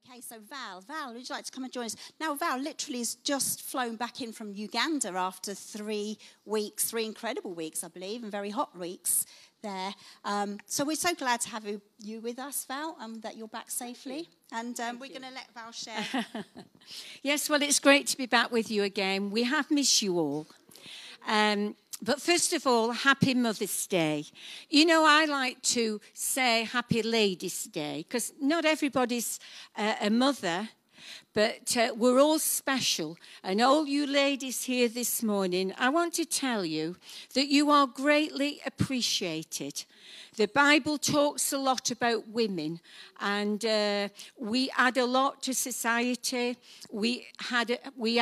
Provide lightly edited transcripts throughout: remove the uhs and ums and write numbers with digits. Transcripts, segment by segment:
Okay, so Val, would you like to come and join us? Now, Val literally has just flown back in from Uganda after 3 weeks, 3 incredible weeks, I believe, and very hot weeks there. So we're so glad to have you with us, Val, that you're back safely. And we're going to let Val share. Yes, well, it's great to be back with you again. We have missed you all. But first of all, happy Mother's Day. You know, I like to say happy Ladies' Day because not everybody's a mother, but we're all special. And all you ladies here this morning, I want to tell you that you are greatly appreciated. The Bible talks a lot about women, and we add a lot to society. We add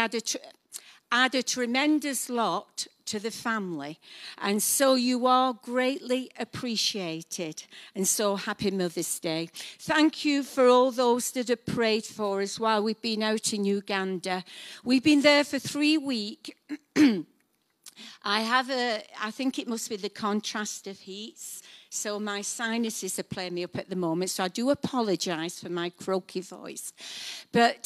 a tremendous lot to the family, and so you are greatly appreciated, and so happy Mother's Day. Thank you for all those that have prayed for us while we've been out in Uganda. We've been there for 3 weeks. I think it must be the contrast of heats, so my sinuses are playing me up at the moment, so I do apologise for my croaky voice. But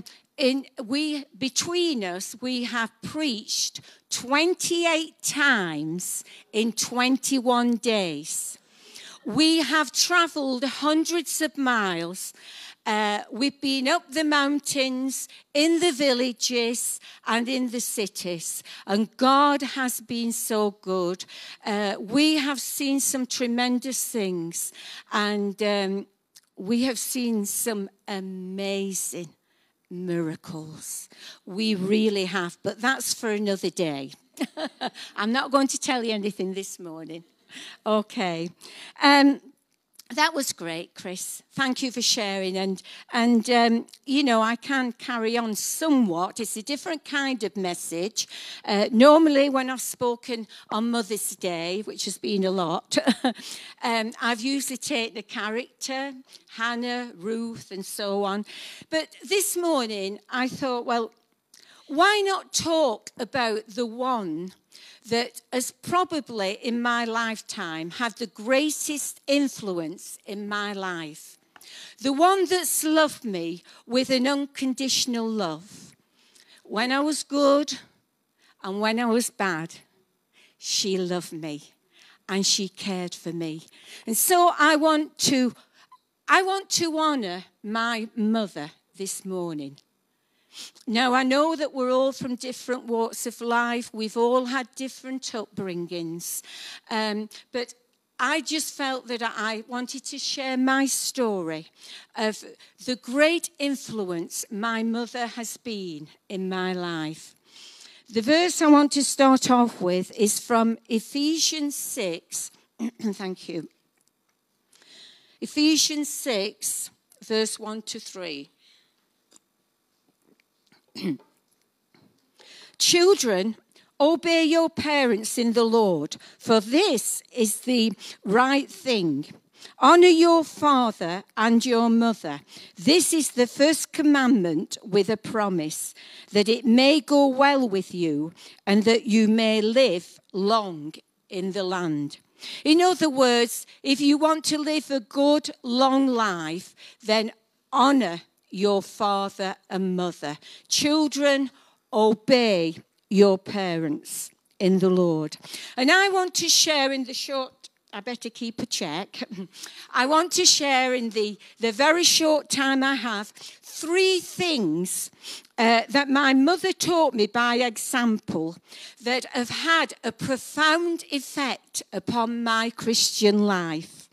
between us, we have preached 28 times in 21 days. We have travelled hundreds of miles. We've been up the mountains, in the villages, and in the cities. And God has been so good. We have seen some tremendous things. And we have seen some amazing miracles. We really have, but that's for another day. I'm not going to tell you anything this morning. Okay. That was great, Chris. Thank you for sharing. And you know, I can carry on somewhat. It's a different kind of message. Normally, when I've spoken on Mother's Day, which has been a lot, I've usually taken a character, Hannah, Ruth, and so on. But this morning, I thought, well, why not talk about the one that has probably in my lifetime had the greatest influence in my life. The one that's loved me with an unconditional love. When I was good and when I was bad, she loved me and she cared for me. And so I want to honour my mother this morning. Now, I know that we're all from different walks of life. We've all had different upbringings. But I just felt that I wanted to share my story of the great influence my mother has been in my life. The verse I want to start off with is from Ephesians 6. Thank you. Ephesians 6, verse 1 to 3. Children, obey your parents in the Lord, for this is the right thing. Honor your father and your mother. This is the first commandment with a promise, that it may go well with you and that you may live long in the land. In other words, if you want to live a good, long life, then honor your father and mother. Children, obey your parents in the Lord. And I want to share in the short, I better keep a check. I want to share in the very short time I have 3 things that my mother taught me by example that have had a profound effect upon my Christian life.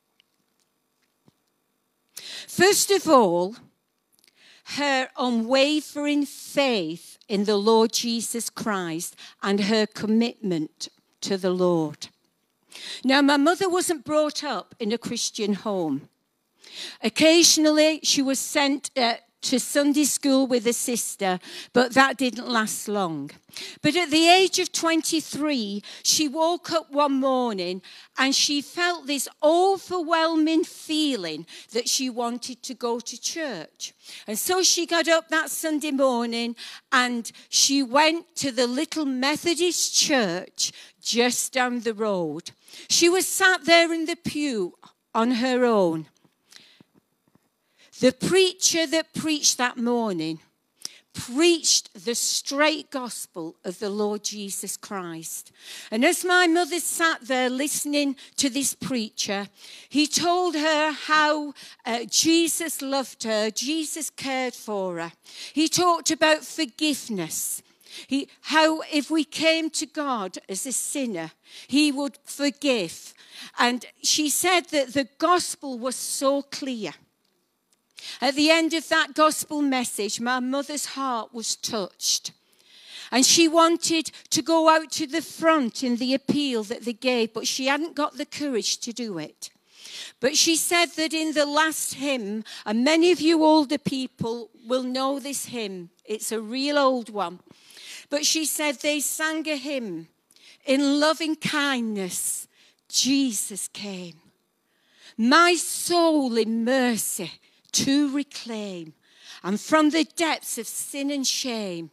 First of all, her unwavering faith in the Lord Jesus Christ and her commitment to the Lord. Now, my mother wasn't brought up in a Christian home. Occasionally, she was sent to Sunday school with a sister, but that didn't last long. But at the age of 23, she woke up one morning and she felt this overwhelming feeling that she wanted to go to church. And so she got up that Sunday morning and she went to the little Methodist church just down the road. She was sat there in the pew on her own. The preacher that preached that morning preached the straight gospel of the Lord Jesus Christ. And as my mother sat there listening to this preacher, he told her how Jesus loved her, Jesus cared for her. He talked about forgiveness. How if we came to God as a sinner, he would forgive. And she said that the gospel was so clear. At the end of that gospel message, my mother's heart was touched. And she wanted to go out to the front in the appeal that they gave, but she hadn't got the courage to do it. But she said that in the last hymn, and many of you older people will know this hymn. It's a real old one. But she said they sang a hymn, in loving kindness, Jesus came. My soul in mercy to reclaim, and from the depths of sin and shame,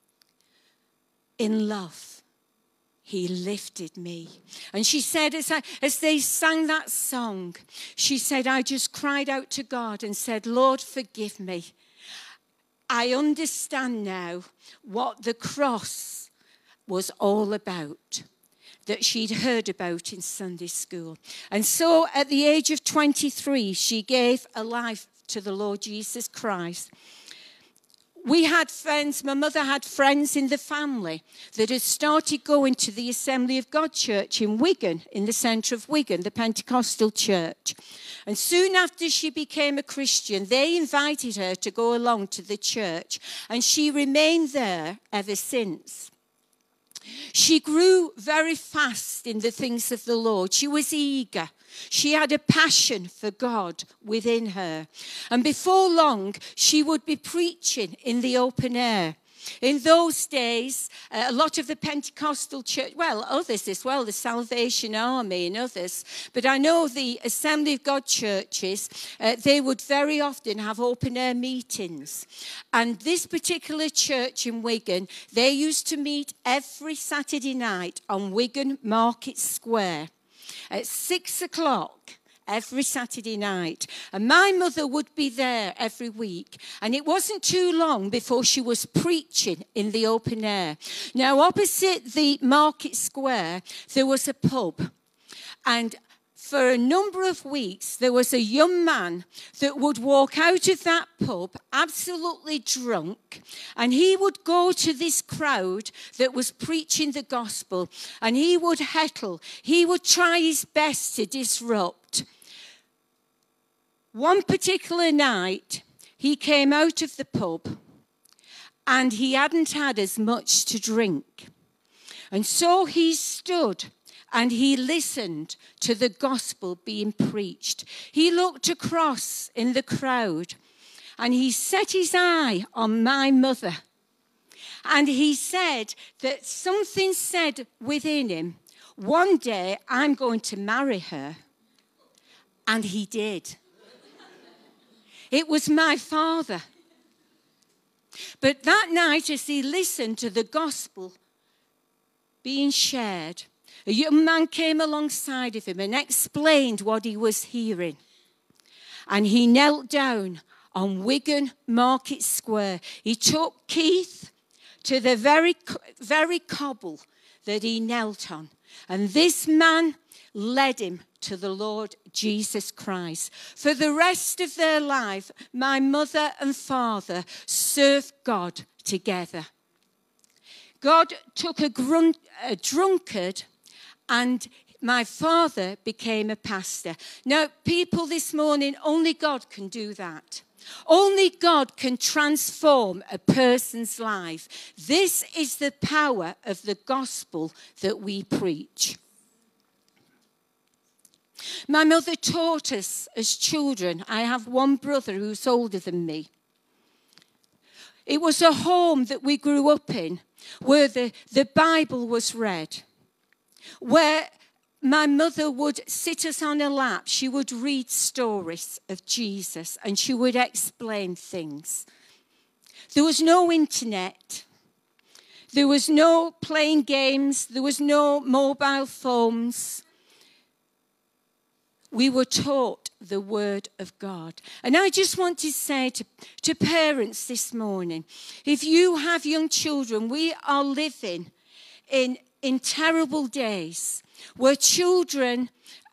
in love, he lifted me. And she said, as they sang that song, she said, I just cried out to God and said, Lord, forgive me. I understand now what the cross was all about, that she'd heard about in Sunday school. And so at the age of 23, she gave a life to the Lord Jesus Christ. We had friends, my mother had friends in the family that had started going to the Assembly of God Church in Wigan, in the centre of Wigan, the Pentecostal church. And soon after she became a Christian, they invited her to go along to the church, and she remained there ever since. She grew very fast in the things of the Lord. She was eager. She had a passion for God within her. And before long, she would be preaching in the open air. In those days, a lot of the Pentecostal church, well, others as well, the Salvation Army and others, but I know the Assembly of God churches, they would very often have open-air meetings. And this particular church in Wigan, they used to meet every Saturday night on Wigan Market Square at 6 o'clock. Every Saturday night. And my mother would be there every week. And it wasn't too long before she was preaching in the open air. Now, opposite the Market Square, there was a pub. And for a number of weeks, there was a young man that would walk out of that pub absolutely drunk, and he would go to this crowd that was preaching the gospel, and he would heckle. He would try his best to disrupt. One particular night, he came out of the pub, and he hadn't had as much to drink. And so he stood and he listened to the gospel being preached. He looked across in the crowd and he set his eye on my mother. And he said that something said within him, one day I'm going to marry her. And he did. It was my father. But that night, as he listened to the gospel being shared, a young man came alongside of him and explained what he was hearing. And he knelt down on Wigan Market Square. He took Keith to the very cobble that he knelt on. And this man led him to the Lord Jesus Christ. For the rest of their life, my mother and father served God together. God took a drunkard, and my father became a pastor. Now, people this morning, only God can do that. Only God can transform a person's life. This is the power of the gospel that we preach. My mother taught us as children. I have one brother who's older than me. It was a home that we grew up in where the Bible was read, where my mother would sit us on her lap. She would read stories of Jesus and she would explain things. There was no internet. There was no playing games. There was no mobile phones. We were taught the word of God. And I just want to say to parents this morning, if you have young children, we are living in terrible days where children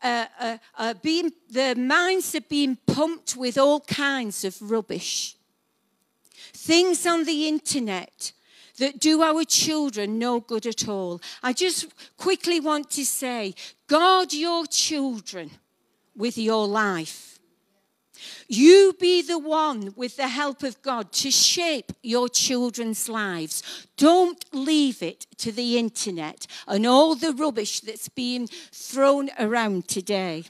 their minds are being pumped with all kinds of rubbish. Things on the internet that do our children no good at all. I just quickly want to say, guard your children with your life. You be the one, with the help of God, to shape your children's lives. Don't leave it to the internet and all the rubbish that's being thrown around today.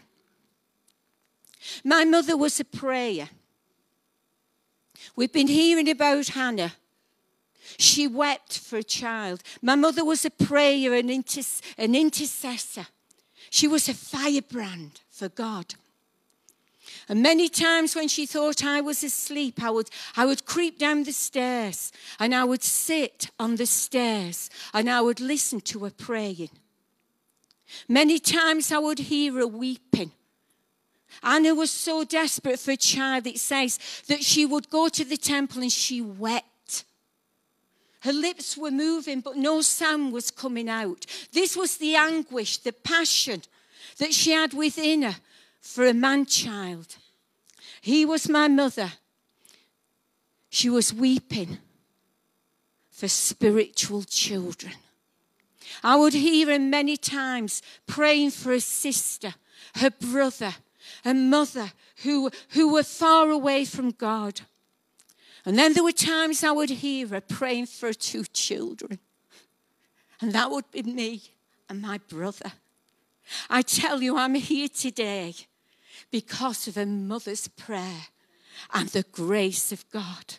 My mother was a prayer. We've been hearing about Hannah. She wept for a child. My mother was a prayer, an intercessor. She was a firebrand for God. And many times when she thought I was asleep, I would creep down the stairs and I would sit on the stairs and I would listen to her praying. Many times I would hear her weeping. Anna was so desperate for a child, it says that she would go to the temple and she wept. Her lips were moving, but no sound was coming out. This was the anguish, the passion that she had within her for a man-child. He was my mother. She was weeping for spiritual children. I would hear her many times praying for her sister, her brother, her mother, who were far away from God. And then there were times I would hear her praying for her 2 children. And that would be me and my brother. I tell you, I'm here today because of a mother's prayer and the grace of God.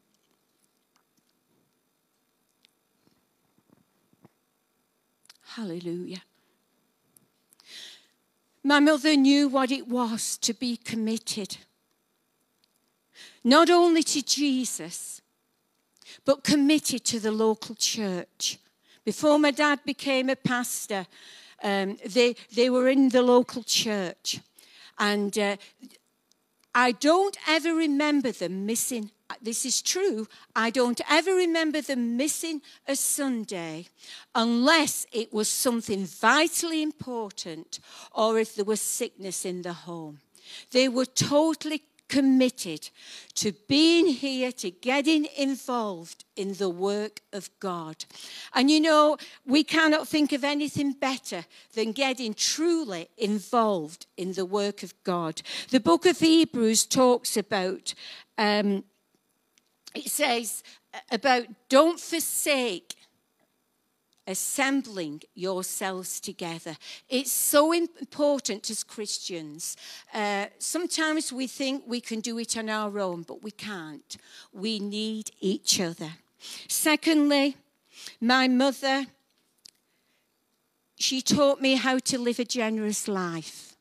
Hallelujah. My mother knew what it was to be committed, not only to Jesus, but committed to the local church. Before my dad became a pastor, they were in the local church. And I don't ever remember them missing, this is true, I don't ever remember them missing a Sunday unless it was something vitally important or if there was sickness in the home. They were totally committed to being here, to getting involved in the work of God. And you know, we cannot think of anything better than getting truly involved in the work of God. The book of Hebrews talks about, it says about don't forsake assembling yourselves together. It's so important as Christians. Sometimes we think we can do it on our own, but we can't. We need each other. Secondly, my mother, she taught me how to live a generous life.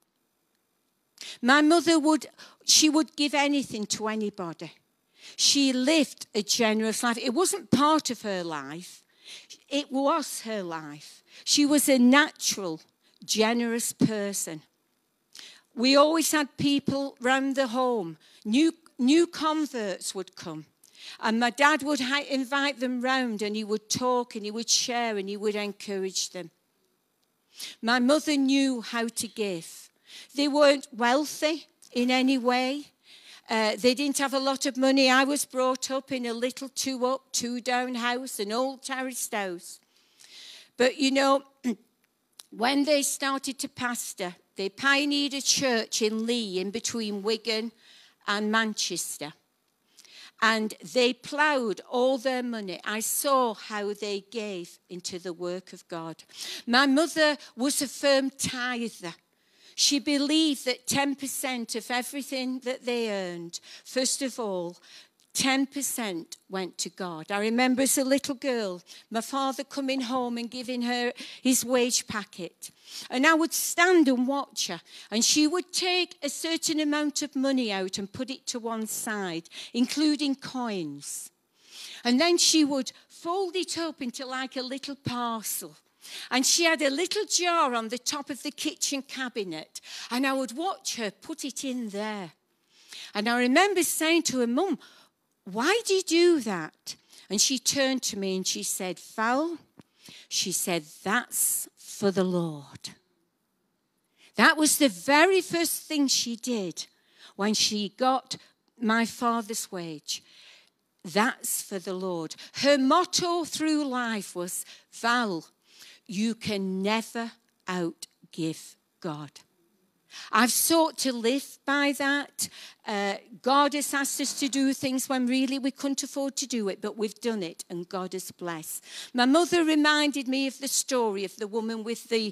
My mother would give anything to anybody. She lived a generous life. It wasn't part of her life. It was her life. She was a natural, generous person. We always had people round the home. New converts would come. And my dad would invite them round and he would talk and he would share and he would encourage them. My mother knew how to give. They weren't wealthy in any way. They didn't have a lot of money. I was brought up in a little 2-up, 2-down house, an old terraced house. But, you know, when they started to pastor, they pioneered a church in Leigh, in between Wigan and Manchester. And they ploughed all their money. I saw how they gave into the work of God. My mother was a firm tither. She believed that 10% of everything that they earned, first of all, 10% went to God. I remember as a little girl, my father coming home and giving her his wage packet. And I would stand and watch her. And she would take a certain amount of money out and put it to one side, including coins. And then she would fold it up into like a little parcel. And she had a little jar on the top of the kitchen cabinet, and I would watch her put it in there. And I remember saying to her, Mum, why do you do that? And she turned to me and she said, Val, she said, that's for the Lord. That was the very first thing she did when she got my father's wage. That's for the Lord. Her motto through life was, Val, you can never outgive God. I've sought to live by that. God has asked us to do things when really we couldn't afford to do it, but we've done it, and God has blessed. My mother reminded me of the story of the woman with the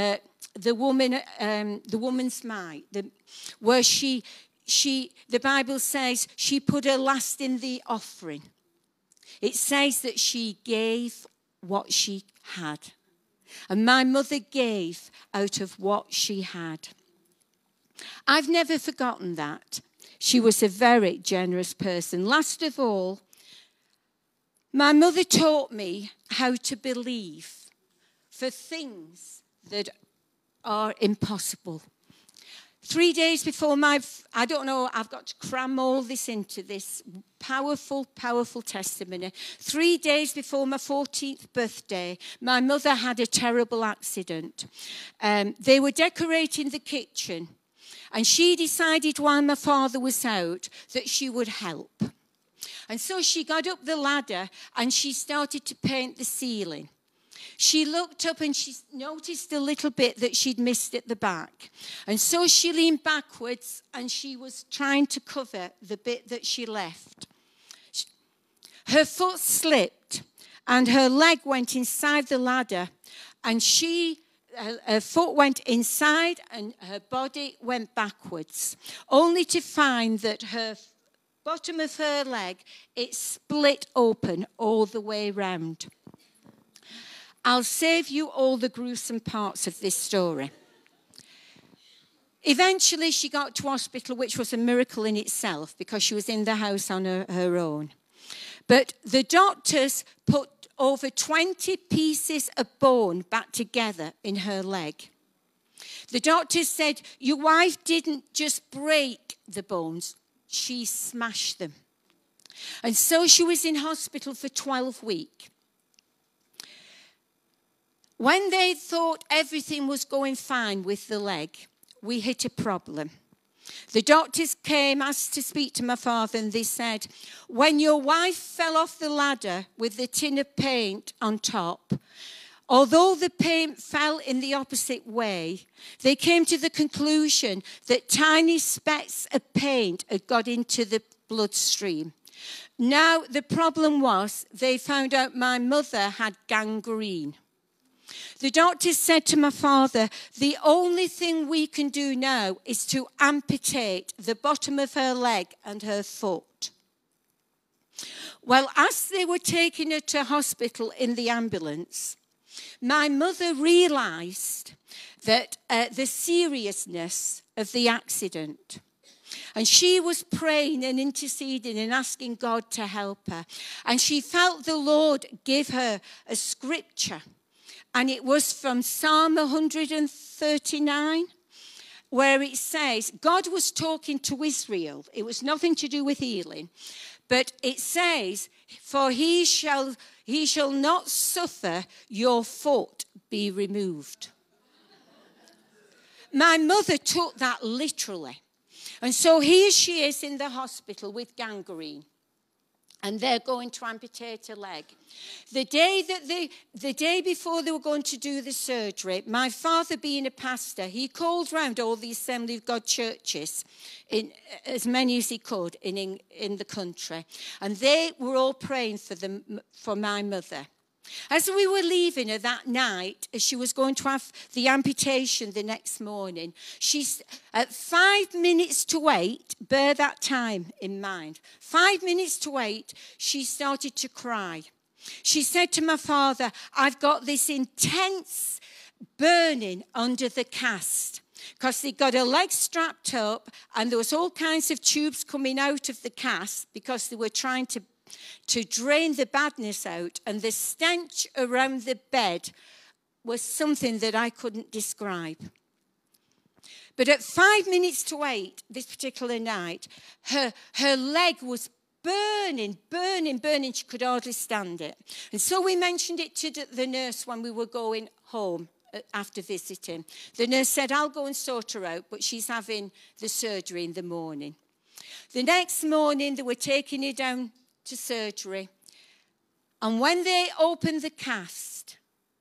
woman's mite, where the Bible says she put her last in the offering. It says that she gave what she had. And my mother gave out of what she had. I've never forgotten that. She was a very generous person. Last of all, my mother taught me how to believe for things that are impossible. 3 days before I don't know, I've got to cram all this into this powerful, powerful testimony. 3 days before my 14th birthday, my mother had a terrible accident. They were decorating the kitchen, and she decided while my father was out that she would help. And so she got up the ladder and she started to paint the ceiling. She looked up and she noticed a little bit that she'd missed at the back. And so she leaned backwards and she was trying to cover the bit that she left. Her foot slipped and her leg went inside the ladder, and her foot went inside and her body went backwards, only to find that her bottom of her leg, it split open all the way round. I'll save you all the gruesome parts of this story. Eventually, she got to hospital, which was a miracle in itself because she was in the house on her own. But the doctors put over 20 pieces of bone back together in her leg. The doctors said, your wife didn't just break the bones, she smashed them. And so she was in hospital for 12 weeks. When they thought everything was going fine with the leg, we hit a problem. The doctors came, asked to speak to my father, and they said, when your wife fell off the ladder with the tin of paint on top, although the paint fell in the opposite way, they came to the conclusion that tiny specks of paint had got into the bloodstream. Now, the problem was they found out my mother had gangrene. The doctor said to my father, the only thing we can do now is to amputate the bottom of her leg and her foot. Well, as they were taking her to hospital in the ambulance, my mother realized that the seriousness of the accident. And she was praying and interceding and asking God to help her. And she felt the Lord give her a scripture. And it was from Psalm 139, where it says, God was talking to Israel. It was nothing to do with healing. But it says, for he shall not suffer your foot be removed. My mother took that literally. And so here she is in the hospital with gangrene. And they're going to amputate her leg. The day before they were going to do the surgery, my father being a pastor, he called round all the Assembly of God churches, in as many as he could in the country. And they were all praying for my mother. As we were leaving her that night, as she was going to have the amputation the next morning, at 5 minutes to 8, bear that time in mind, 5 minutes to 8, she started to cry. She said to my father, I've got this intense burning under the cast. Because they got her legs strapped up and there was all kinds of tubes coming out of the cast because they were trying to drain the badness out, and the stench around the bed was something that I couldn't describe. But at 5 minutes to 8, this particular night, her leg was burning. She could hardly stand it. And so we mentioned it to the nurse when we were going home after visiting. The nurse said, I'll go and sort her out, but she's having the surgery in the morning. The next morning, they were taking her down to surgery. And when they opened the cast,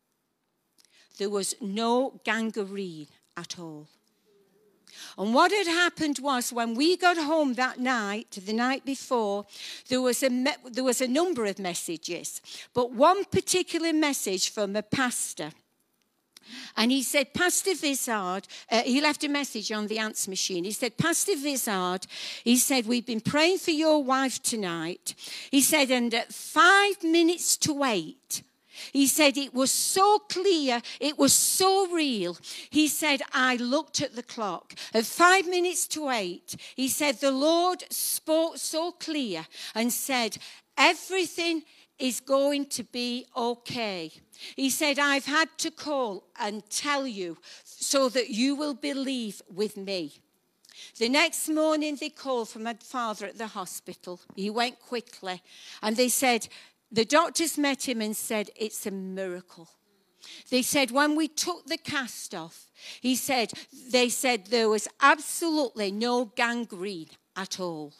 there was no gangrene at all. And what had happened was when we got home that night, the night before, there was a number of messages. But one particular message from a pastor. And he said, Pastor Vizard, he left a message on the answer machine. He said, Pastor Vizard, he said, we've been praying for your wife tonight. He said, and at 5 minutes to 8, he said, it was so clear, it was so real. He said, I looked at the clock. At 5 minutes to 8, he said, the Lord spoke so clear and said, everything is going to be okay. He said, I've had to call and tell you so that you will believe with me. The next morning they called for my father at the hospital. He went quickly and they said, the doctors met him and said, it's a miracle. They said, when we took the cast off, they said there was absolutely no gangrene at all.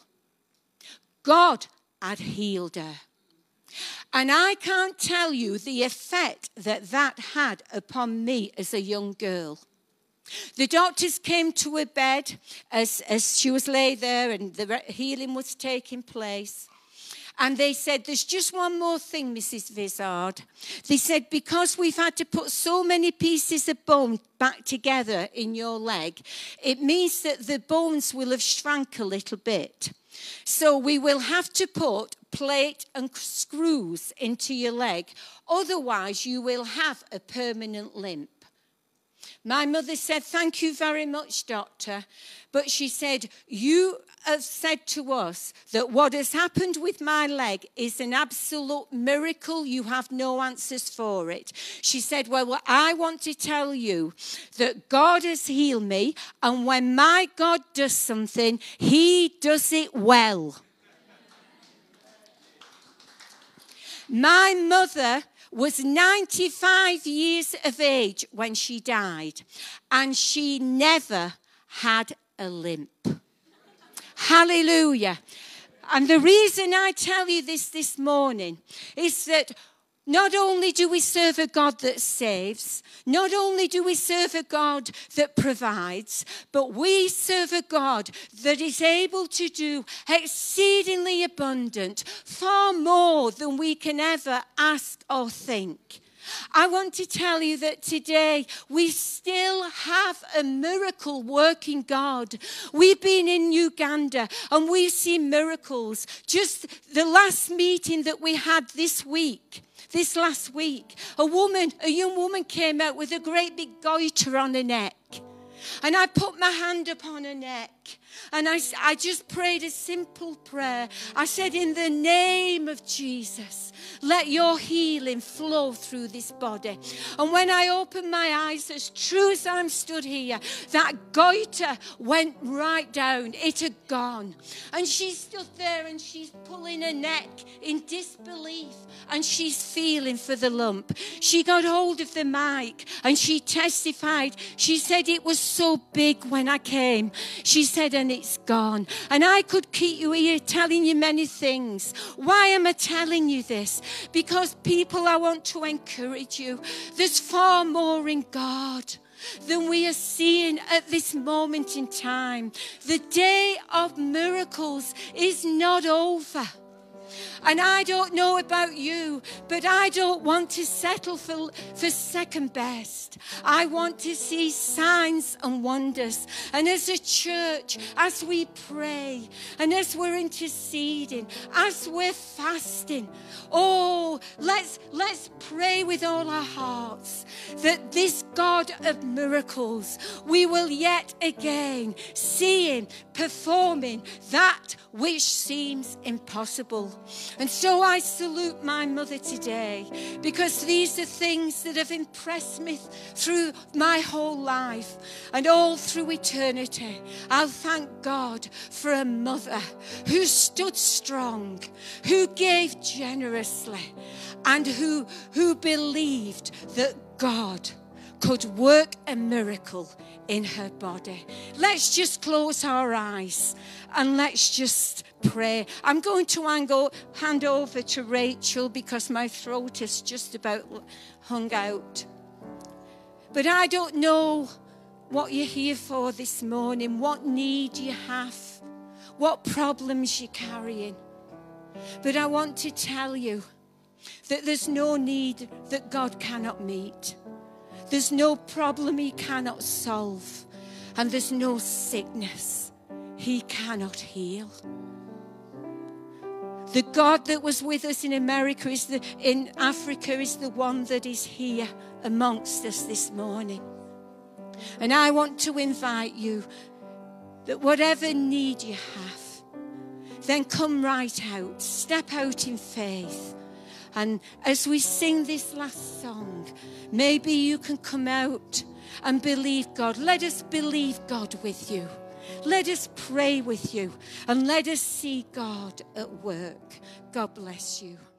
God had healed her. And I can't tell you the effect that had upon me as a young girl. The doctors came to her bed as she was lay there and the healing was taking place. And they said, there's just one more thing, Mrs. Vizard. They said, because we've had to put so many pieces of bone back together in your leg, it means that the bones will have shrunk a little bit. So we will have to put plate and screws into your leg. Otherwise, you will have a permanent limp. My mother said, thank you very much, doctor. But she said, you have said to us that what has happened with my leg is an absolute miracle. You have no answers for it. She said, well, I want to tell you that God has healed me. And when my God does something, he does it well. My mother was 95 years of age when she died, and she never had a limp. Hallelujah. And the reason I tell you this morning is that not only do we serve a God that saves, not only do we serve a God that provides, but we serve a God that is able to do exceedingly abundant, far more than we can ever ask or think. I want to tell you that today we still have a miracle working God. We've been in Uganda and we've seen miracles. Just the last meeting that we had this last week, a young woman came out with a great big goiter on her neck. And I put my hand upon her neck. And I just prayed a simple prayer. I said, in the name of Jesus, let your healing flow through this body. And when I opened my eyes, as true as I'm stood here, that goiter went right down. It had gone. And she stood there and she's pulling her neck in disbelief. And she's feeling for the lump. She got hold of the mic and she testified. She said, it was so big when I came. She said, and it's gone. And I could keep you here telling you many things. Why am I telling you this? Because people, I want to encourage you. There's far more in God than we are seeing at this moment in time. The day of miracles is not over. And I don't know about you, but I don't want to settle for second best. I want to see signs and wonders. And as a church, as we pray, and as we're interceding, as we're fasting, let's pray with all our hearts that this God of miracles, we will yet again see him performing that which seems impossible. And so I salute my mother today, because these are things that have impressed me through my whole life and all through eternity. I'll thank God for a mother who stood strong, who gave generously, and who believed that God could work a miracle in her body. Let's just close our eyes and let's just pray. I'm going to hand over to Rachel because my throat is just about hung out. But I don't know what you're here for this morning, what need you have, what problems you're carrying. But I want to tell you that there's no need that God cannot meet. There's no problem he cannot solve. And there's no sickness he cannot heal. The God that was with us in America, in Africa, is the one that is here amongst us this morning. And I want to invite you that whatever need you have, then come right out, step out in faith. And as we sing this last song, maybe you can come out and believe God. Let us believe God with you. Let us pray with you. And let us see God at work. God bless you.